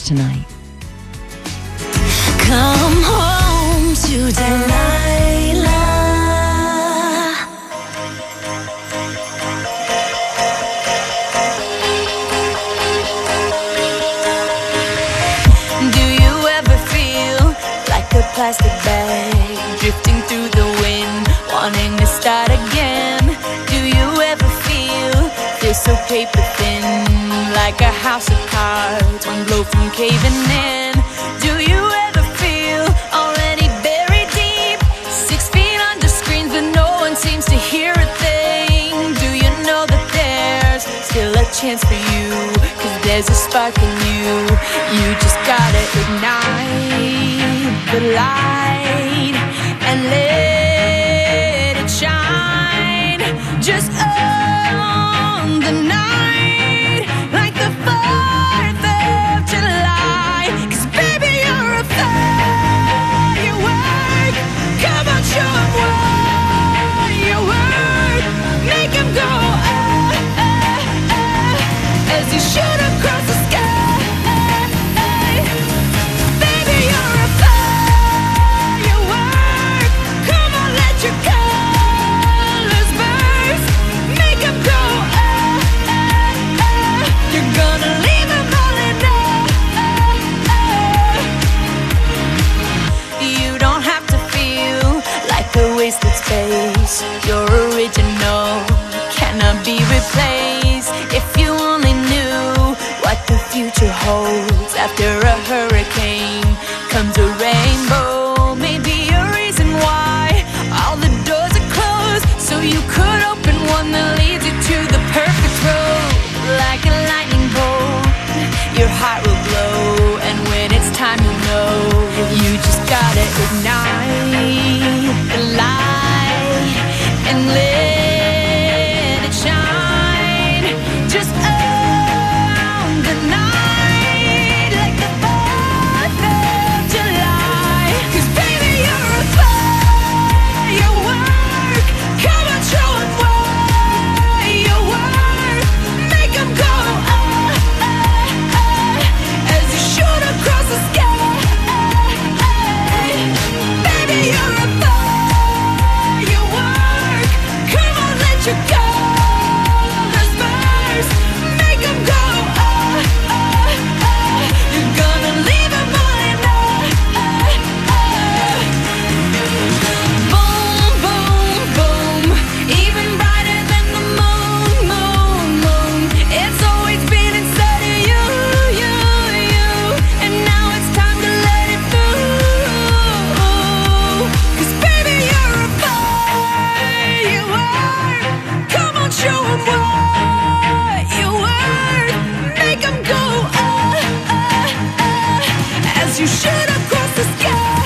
tonight. Come home to Delilah. Do you ever feel like a plastic bag drifting through the wind, wanting to start again? Do you ever feel so paper thin, like a house of cards, one blow from caving in? Do you ever feel already buried deep, 6 feet under screens, but no one seems to hear a thing? Do you know that there's still a chance for you, 'cause there's a spark in you? You just gotta ignite the light and let it shine. Just on the night, like the 4th of July. 'Cause baby, you're a firework. Come on, show 'em what you work. Make 'em go, as you shoot across the sky. Baby, you're a firework. Come on, let your colors burst. Make 'em go, you're gonna leave 'em all in awe. You don't have to feel like a wasted space. Your original cannot be replaced. If you only knew what the future holds, after a hurricane comes a rainbow. Maybe a reason why all the doors are closed, so you could open one that leads you to the perfect road. Like a lightning bolt, your heart will glow, and when it's time, you know you just gotta ignite the light and let it shine. Just on the night, like the 4th of July. 'Cause baby, you're a firework. Come on, show 'em what you work. Make 'em go, as you shoot across the sky. Baby, you're a firework. Come on, let your colors burst. Make 'em go, you're gonna leave 'em all in awe. Boom, boom, boom, even brighter than the moon, moon, moon. It's always been inside of you, you, you, and now it's time to let it through. 'Cause baby, you're a firework. Come on, show 'em what you work. Make 'em go, as you shoot across the sky.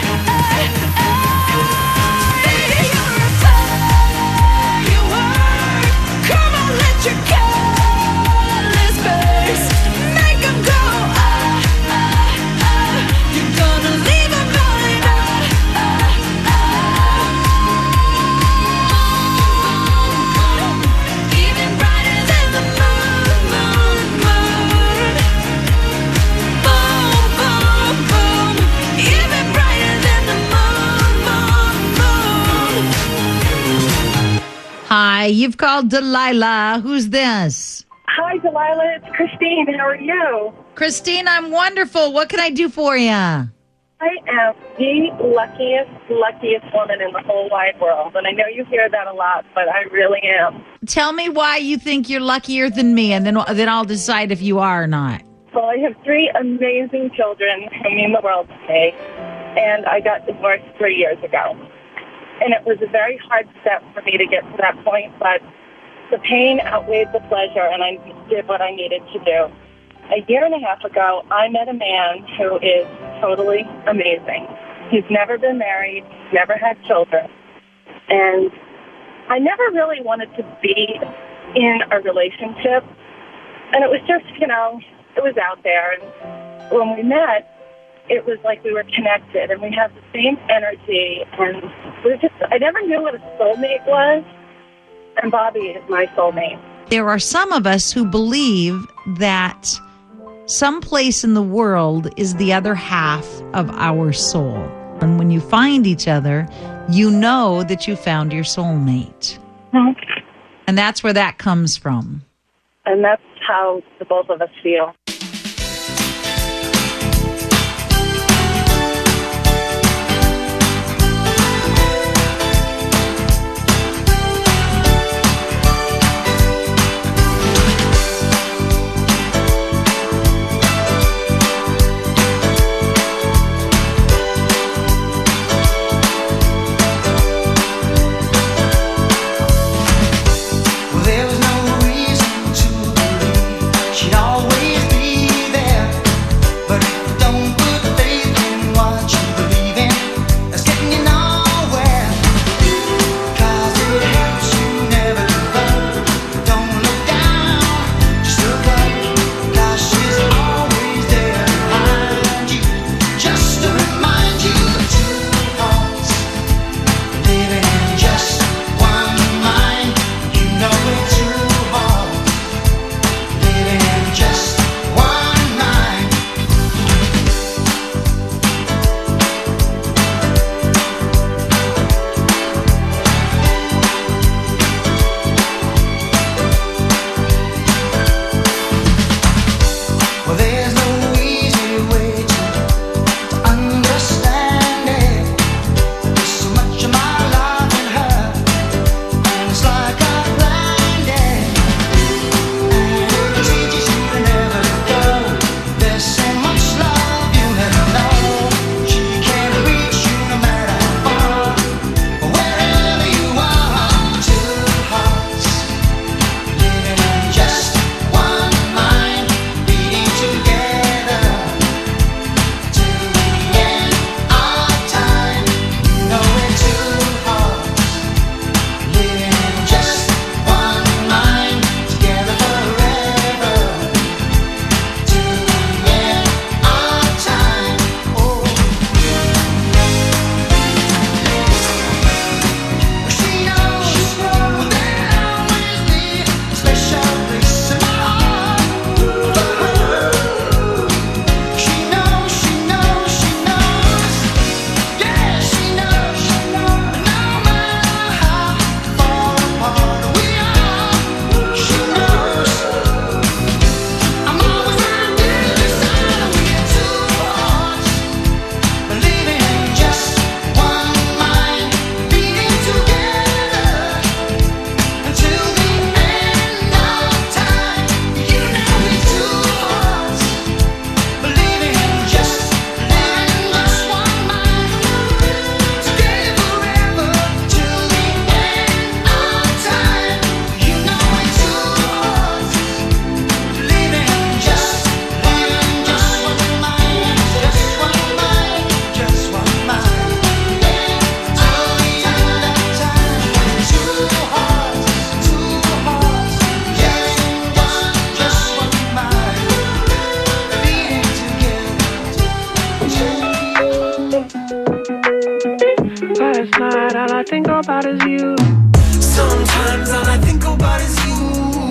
Baby, you're a firework. Come on, let your colors burst. Make 'em go, you're gonna leave 'em all in awe. Even brighter than the moon, moon, moon. Boom, boom, boom, even brighter than the moon, moon, moon. Hi, you've called Delilah. Who's this? Hi, Delilah. It's Christine. How are you? Christine, I'm wonderful. What can I do for you? I am the luckiest woman in the whole wide world. And I know you hear that a lot, but I really am. Tell me why you think you're luckier than me, and then I'll decide if you are or not. Well, I have 3 amazing children who mean the world to me. And I got divorced 3 years ago. And it was a very hard step for me to get to that point, but the pain outweighed the pleasure, and I did what I needed to do. A year and a half ago, I met a man who is totally amazing. He's never been married, never had children, and I never really wanted to be in a relationship. And it was just, it was out there. And when we met, it was like we were connected, and we had the same energy, and I never knew what a soulmate was, and Bobby is my soulmate. There are some of us who believe that someplace in the world is the other half of our soul. And when you find each other, you know that you found your soulmate. Mhm. And that's where that comes from. And that's how the both of us feel. think about is you. Sometimes all I think about is you.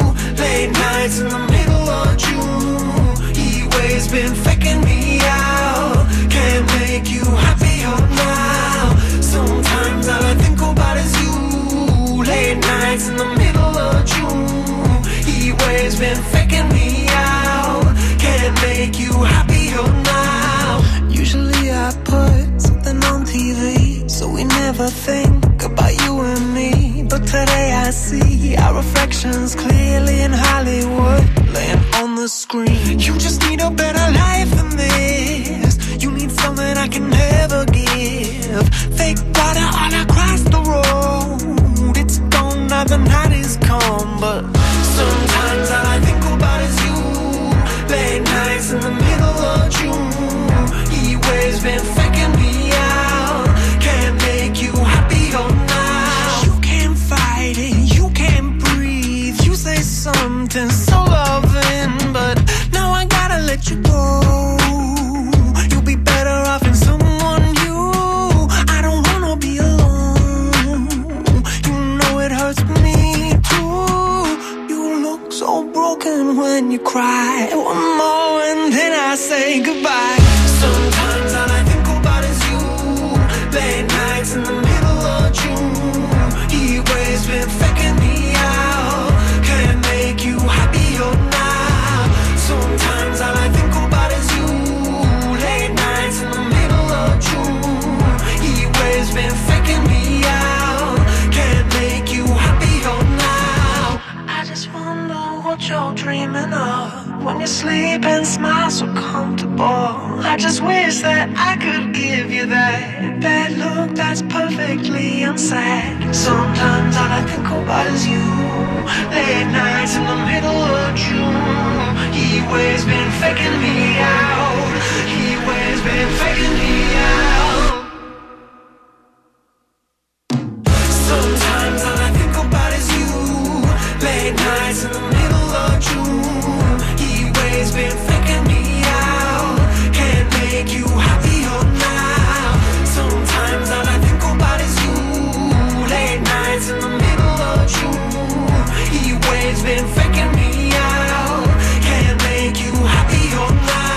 Late nights in the middle of June. He waves been faking me out. Can't make you happier now. Sometimes all I think about is you. Late nights in the middle of June. He waves been faking me out. Can't make you happier now. Usually I put something on TV, so we never think about you and me. But today I see our reflections clearly in Hollywood, laying on the screen. You just need a better life than this. You need something I can never give. Fake water all across the road. It's gone now, the night is come. But sometimes all I think about is you. Late nights in the middle of June. He waves been faking me out. Can't make you happier now. You can't fight it, you can't breathe. You say something so loving, but now I gotta smile so comfortable. I just wish that I could give you that bad look that's perfectly unsaid. Sometimes all I think about is you. Late nights in the middle of June. He always been faking me out. He always been faking me out. Sometimes all I think about is you. Late nights in the middle of June. He always been faking me out. Can't make you happier now. Sometimes all I think about is you. Late nights in the middle of June. He always been faking me out. Can't make you happier now.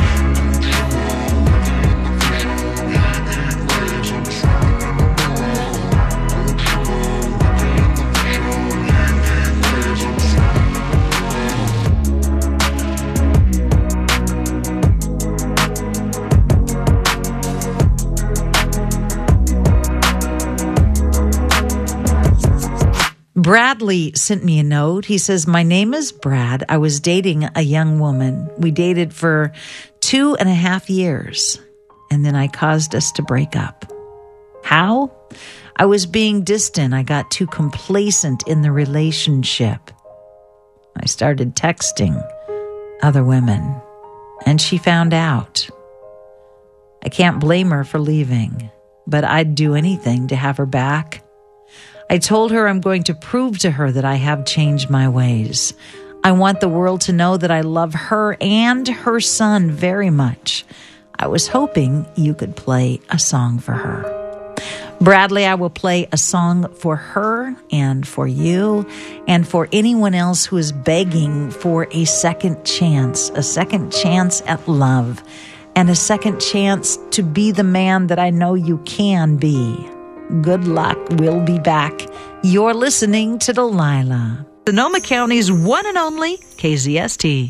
Bradley sent me a note. He says, my name is Brad. I was dating a young woman. We dated for 2.5 years, and then I caused us to break up. How? I was being distant. I got too complacent in the relationship. I started texting other women, and she found out. I can't blame her for leaving, but I'd do anything to have her back. I told her I'm going to prove to her that I have changed my ways. I want the world to know that I love her and her son very much. I was hoping you could play a song for her. Bradley, I will play a song for her and for you and for anyone else who is begging for a second chance at love, and a second chance to be the man that I know you can be. Good luck. We'll be back. You're listening to Delilah, Sonoma County's one and only KZST.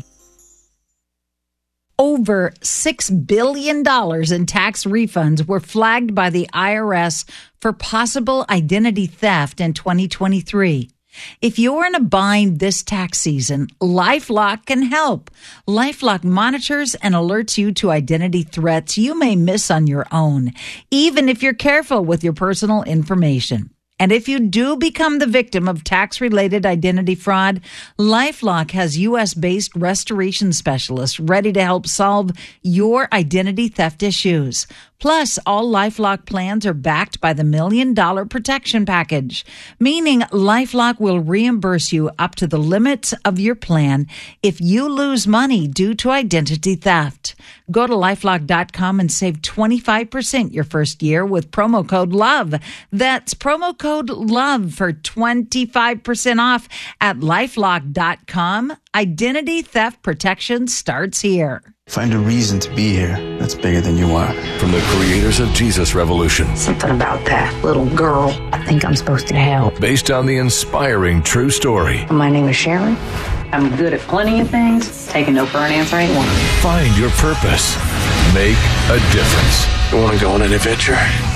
Over $6 billion in tax refunds were flagged by the IRS for possible identity theft in 2023. If you're in a bind this tax season, LifeLock can help. LifeLock monitors and alerts you to identity threats you may miss on your own, even if you're careful with your personal information. And if you do become the victim of tax-related identity fraud, LifeLock has U.S.-based restoration specialists ready to help solve your identity theft issues. Plus, all LifeLock plans are backed by the $1 Million Protection Package, meaning LifeLock will reimburse you up to the limits of your plan if you lose money due to identity theft. Go to LifeLock.com and save 25% your first year with promo code LOVE. That's promo code LOVE for 25% off at LifeLock.com. Identity theft protection starts here. Find a reason to be here that's bigger than you are. From the creators of Jesus Revolution. Something about that little girl. I think I'm supposed to help. Based on the inspiring true story. My name is Sharon. I'm good at plenty of things. Taking no for an answer ain't one. Find your purpose. Make a difference. You want to go on an adventure?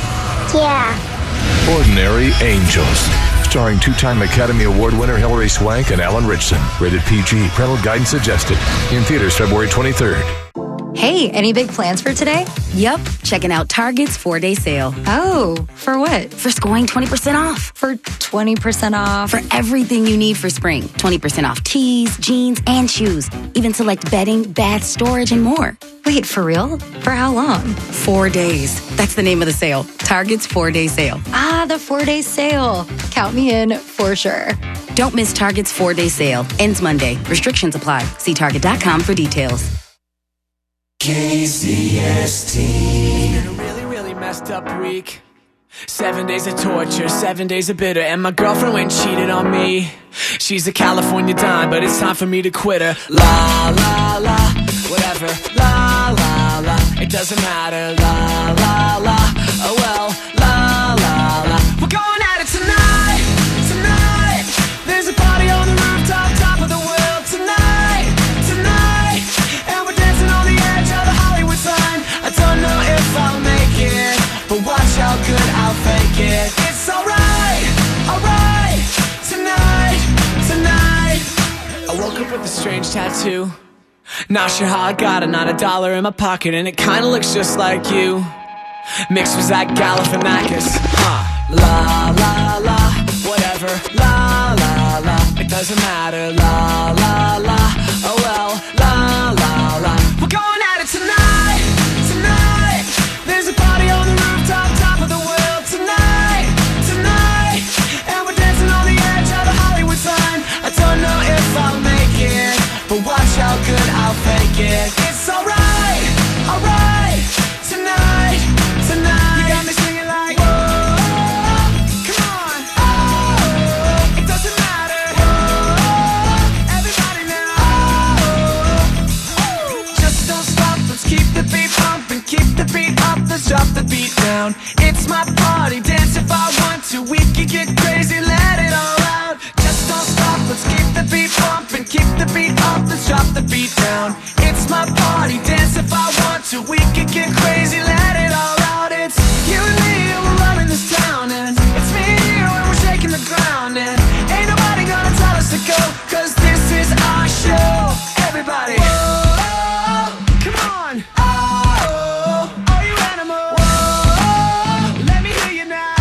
Yeah. Ordinary Angels. Starring two-time Academy Award winner Hilary Swank and Alan Richson. Rated PG. Parental guidance suggested. In theaters February 23rd. Hey, any big plans for today? Yup, checking out Target's 4-day sale. Oh, for what? For scoring 20% off. For 20% off? For everything you need for spring. 20% off tees, jeans, and shoes. Even select bedding, bath, storage, and more. Wait, for real? For how long? 4 days. That's the name of the sale. Target's 4-day sale. Ah, the 4-day sale. Count me in for sure. Don't miss Target's 4-day sale. Ends Monday. Restrictions apply. See Target.com for details. KZST. It's been a really messed up week. 7 days of torture, 7 days of bitter, and my girlfriend went and cheated on me. She's a California dime, but it's time for me to quit her. La la la, whatever. La la la, it doesn't matter. La la la, oh well. La la la, we're going at it tonight, tonight. There's a party on the rooftop, top of the world tonight, tonight. And we're dancing on the edge of the Hollywood sign. I don't know if I'll make it, but watch how good I'll fake it. It's alright, tonight, tonight. I woke up with a strange tattoo Not sure how I got it, not a dollar in my pocket, and it kinda looks just like you. Mixed with Zach Galifianakis. La la la, whatever. La la la, it doesn't matter. La la la, oh well. La la la, we're going at it tonight, tonight. There's a party on the rooftop, top of the world tonight, tonight. And we're dancing on the edge of the Hollywood sign. I don't know if I'll make it, but watch how good I'll fake it. It's alright, alright. Tonight, tonight. You got me singing like, whoa, come on, oh, it doesn't matter, whoa, everybody now, oh, just don't stop, let's keep the beat pumping, keep the beat up, let's drop the beat down. It's my party, dance if I want to, we can get crazy, let it all out. Just don't stop, let's keep the beat pumping, keep the beat up, let's drop the beat down. It's my party, dance if I want to, we can get crazy, let it all out. It's you and me and we're running this town, and it's me and you and we're shaking the ground, and ain't nobody gonna tell us to go, cause this is our show. Everybody, whoa, come on, oh, are you animal? Whoa, let me hear you now.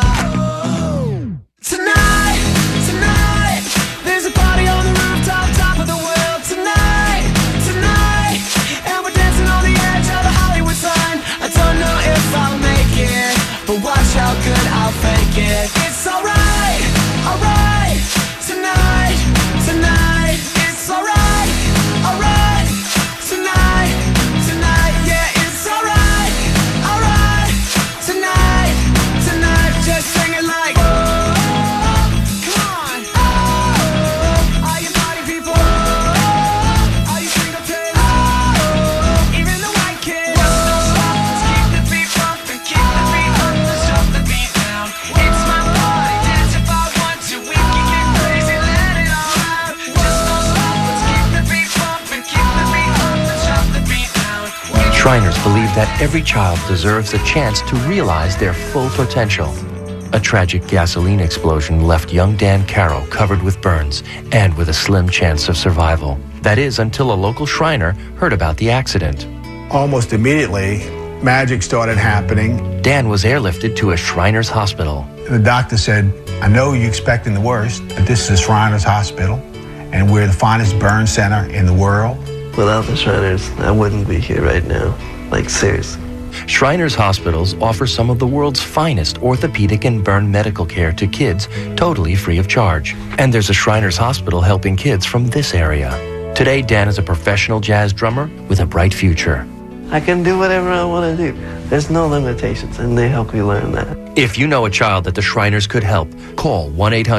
Tonight, tonight, there's a party on the rooftop, top of the world tonight, tonight. And we're dancing on the edge of the Hollywood sign. I don't know if I'll make it, but watch how good I'll fake it. It's alright, alright. Tonight, tonight. It's alright, alright. Tonight, tonight. Yeah, it's alright, alright. Tonight, tonight. Just sing it like, oh, come on, oh, are you party people? Oh, are you singletons? Oh, even the white kids. Just don't stop, let's keep the beat pumping, keep the beat up, let's drop the beat down. It's my party, dance if I want to, we can get crazy, let it all out. Just don't stop, let's keep the beat pumping, keep the beat up, let's drop the beat down. Shriners believe that every child deserves a chance to realize their full potential. A tragic gasoline explosion left young Dan Caro covered with burns and with a slim chance of survival. That is, until a local Shriner heard about the accident. Almost immediately, magic started happening. Dan was airlifted to a Shriners hospital. The doctor said, I know you're expecting the worst, but this is Shriners Hospital, and we're the finest burn center in the world. Without the Shriners, I wouldn't be here right now. Like, seriously. Shriners Hospitals offer some of the world's finest orthopedic and burn medical care to kids totally free of charge. And there's a Shriners Hospital helping kids from this area. Today, Dan is a professional jazz drummer with a bright future. I can do whatever I want to do. There's no limitations, and they help you learn that. If you know a child that the Shriners could help, call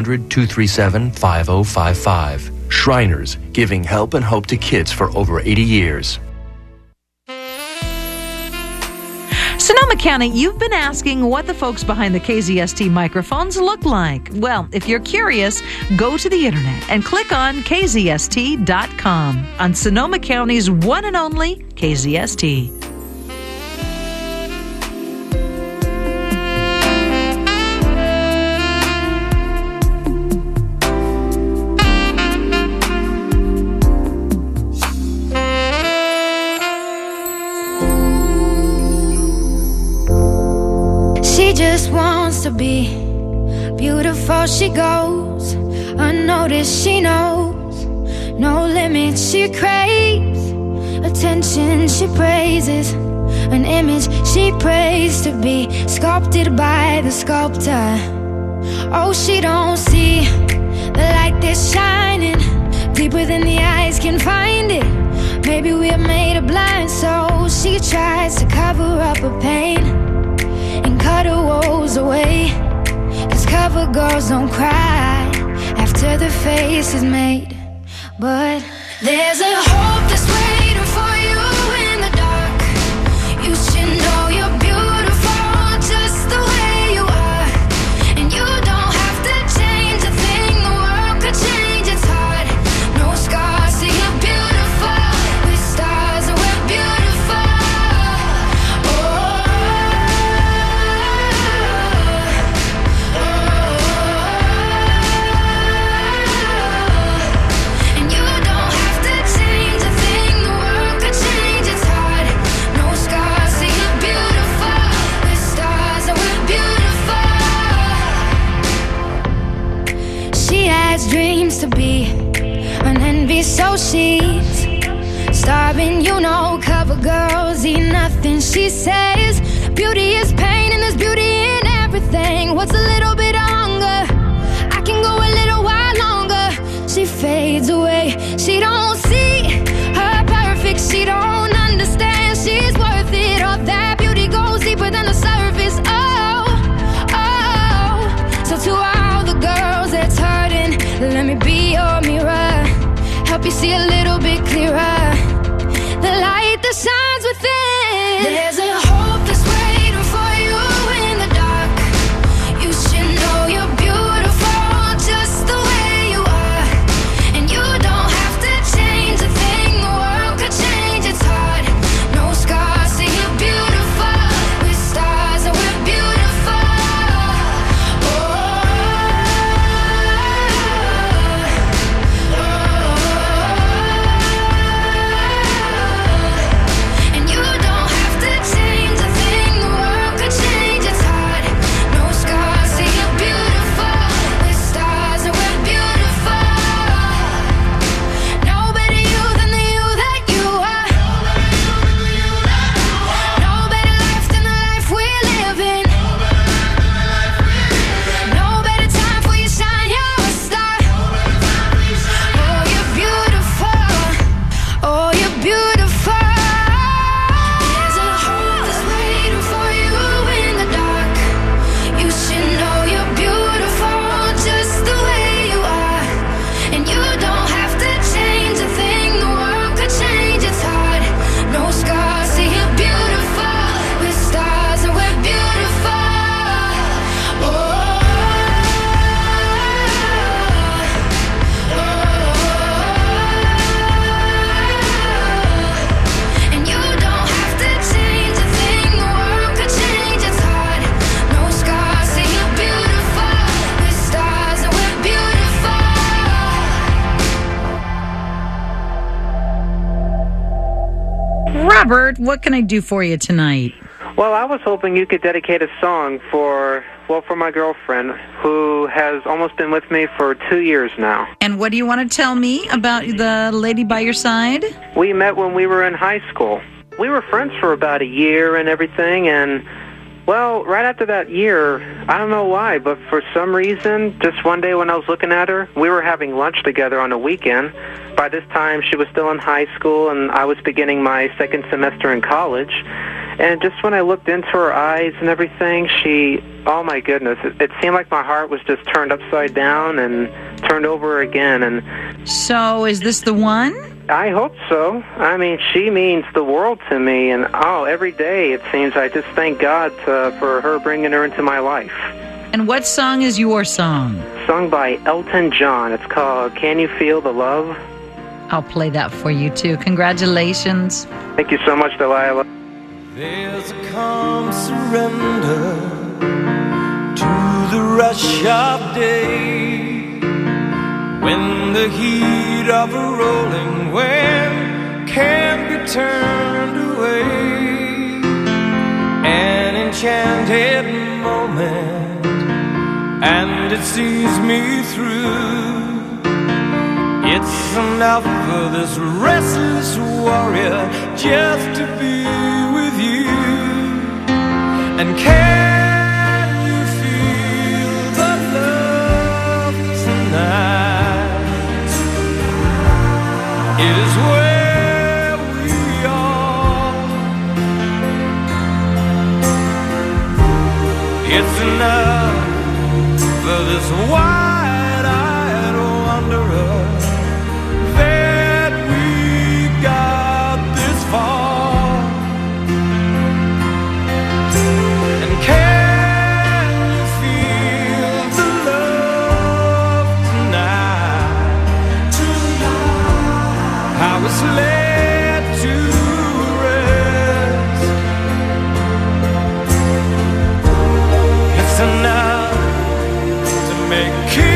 1-800-237-5055. Shriners, giving help and hope to kids for over 80 years. Sonoma County, you've been asking what the folks behind the KZST microphones look like. Well, if you're curious, go to the internet and click on KZST.com on Sonoma County's one and only KZST. She just wants to be beautiful. She goes unnoticed. She knows no limits. She craves attention. She praises an image she prays to be sculpted by the sculptor. Oh, she don't see the light that's shining deeper than the eyes can find it. Maybe we're made of blind, so she tries to cover up her pain and cut her woes away. 'Cause cover girls don't cry after the face is made. But there's a hope that's waiting for you in the dark. You should know you're beautiful just the way you are. And you don't have to change a thing, the world could change its heart. No scars, so you're beautiful. With stars and we're beautiful. And you don't have to change a thing, so she's starving, you know. Cover girls eat nothing, she says. Beauty is pain and there's beauty in everything. What's a little bit of hunger? I can go a little while longer. She fades away, she don't see her perfect, she don't understand she's worth it. All that beauty goes deeper than the surface. Oh, oh. So to all the girls that's hurting, let me be your mirror, help you see a little bit clearer, the light that shines within. There's a hope that's waiting for you in the dark. You should know you're beautiful just the way you are, and you don't have to change a thing. The world could change, it's hard. No scars, see you're beautiful. With stars and we're beautiful. And you don't have to change a thing. The world could change, it's hard. No scars, see you're beautiful. With stars and we're beautiful. No better you than the you that you are. No better life than the life we're living. No better time for you shine, you're a star. Oh, you're beautiful. Oh, you're beautiful. There's a hope that's waiting for you in the dark. You should know you're beautiful just the way you are, and you don't have to change a thing. The world could change, it's hard. No scars, see you're beautiful. With stars and we're beautiful. And you don't have to change a thing. The world could change, it's hard. No scars, see you're beautiful. With stars and we're beautiful. Robert, what can I do for you tonight? Well, I was hoping you could dedicate a song for my girlfriend, who has almost been with me for 2 years now. And what do you want to tell me about the lady by your side? We met when we were in high school. We were friends for about a year and everything, and, well, right after that year, I don't know why, but for some reason, just one day when I was looking at her, we were having lunch together on a weekend. By this time, she was still in high school, and I was beginning my second semester in college. And just when I looked into her eyes and everything, oh my goodness, it seemed like my heart was just turned upside down and turned over again. And so, is this the one? I hope so. I mean, she means the world to me, and every day it seems I just thank God for her bringing her into my life. And what song is your song? Sung by Elton John. It's called Can You Feel the Love? I'll play that for you, too. Congratulations. Thank you so much, Delilah. There's a calm surrender to the rush of day, when the heat of a rolling wave can be turned away. An enchanted moment, and it sees me through. It's enough for this restless warrior just to be with you. And can you feel the love tonight? It is where we are. It's enough for this wide-eyed wanderer that we got this far. And can you feel the love tonight? How it's laid to rest. It's enough to make you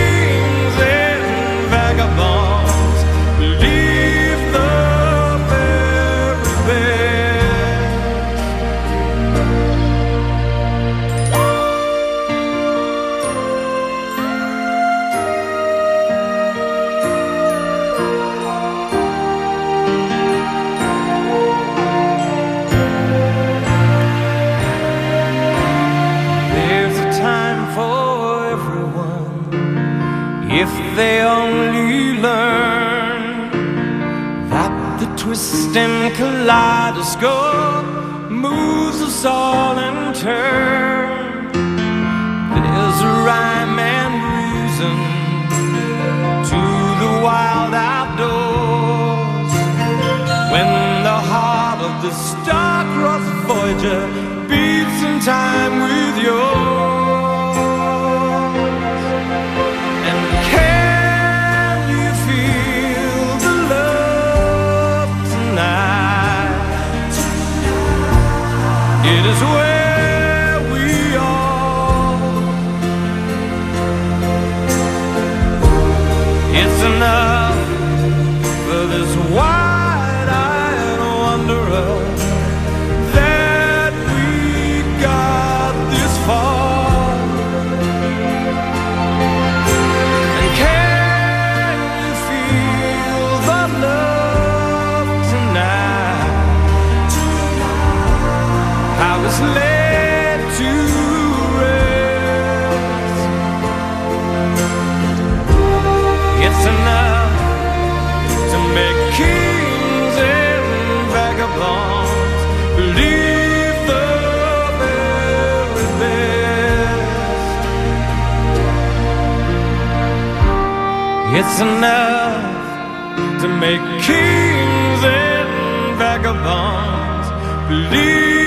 they only learn that the twisting kaleidoscope moves us all in turn. There's a rhyme and reason to the wild outdoors. When the heart of the star-crossed Voyager beats in time with yours. And can you feel the love tonight? It is where we are. It's enough for this wide-eyed wanderer that we got this far. And can you feel the love tonight? How it's laid to rest. It's enough to make kings and vagabonds believe the very best. It's enough to make kings and vagabonds believe